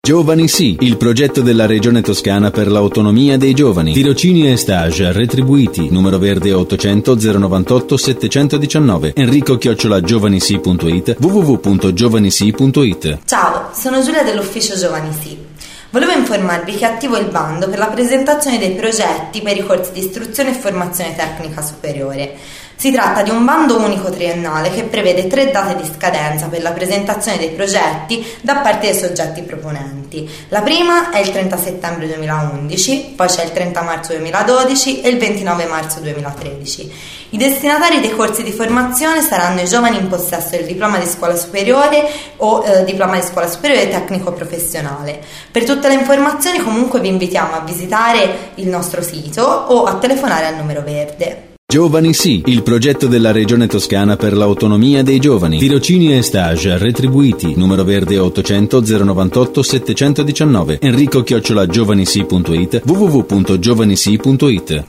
Giovani Sì, il progetto della Regione Toscana per l'autonomia dei giovani. Tirocini e stage retribuiti. Numero verde 800 098 719. Enrico@giovanisi.it, www.giovanisi.it. Ciao, sono Giulia dell'ufficio Giovani Sì. Volevo informarvi che è attivo il bando per la presentazione dei progetti per i corsi di istruzione e formazione tecnica superiore. Si tratta di un bando unico triennale che prevede 3 date di scadenza per la presentazione dei progetti da parte dei soggetti proponenti. La prima è il 30 settembre 2011, poi c'è il 30 marzo 2012 e il 29 marzo 2013. I destinatari dei corsi di formazione saranno i giovani in possesso del diploma di scuola superiore o diploma di scuola superiore tecnico professionale. Per tutte le informazioni comunque vi invitiamo a visitare il nostro sito o a telefonare al numero verde. Giovani Sì, il progetto della Regione Toscana per l'autonomia dei giovani. Tirocini e stage retribuiti. Numero verde 800 098 719. Enrico@giovanisi.it, www.giovanisi.it.